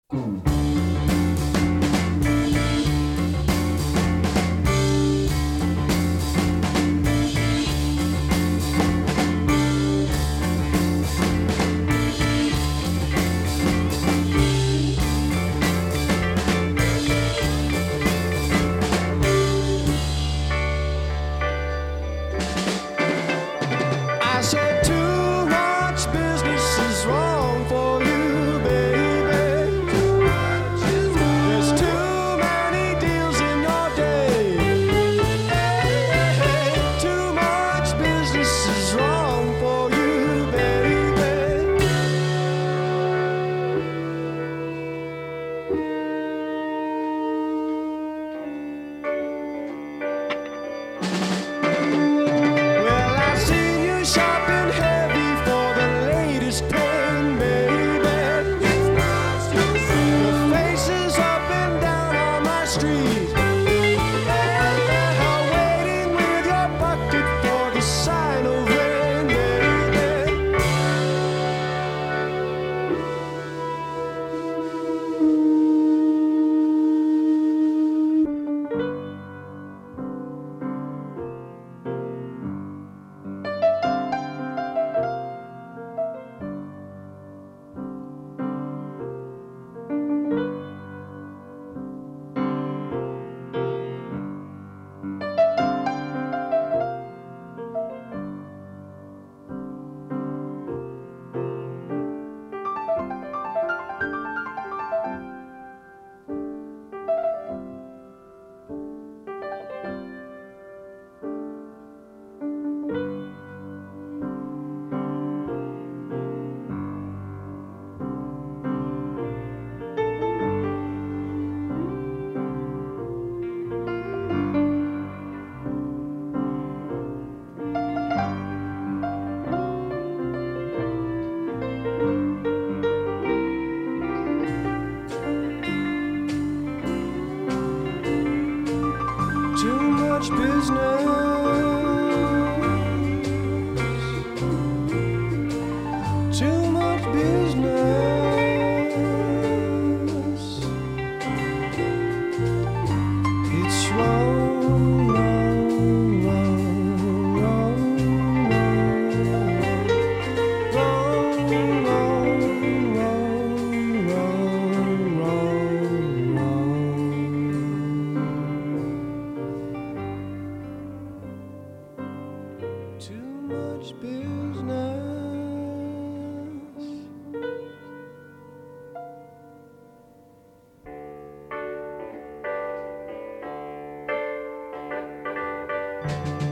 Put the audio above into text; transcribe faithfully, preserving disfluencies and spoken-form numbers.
I said too much business is wrong for you, baby. There's too many deals in your day. Too much business is wrong for you, baby. Well, I've seen you shopping heavy for the latest pen, baby. The faces up and down on my street, waiting with your bucket for the sign of rain, baby. Too much business. Too much business. It's wrong, wrong, wrong, wrong, wrong, wrong, wrong, wrong, wrong, wrong. Too much business. Thank you.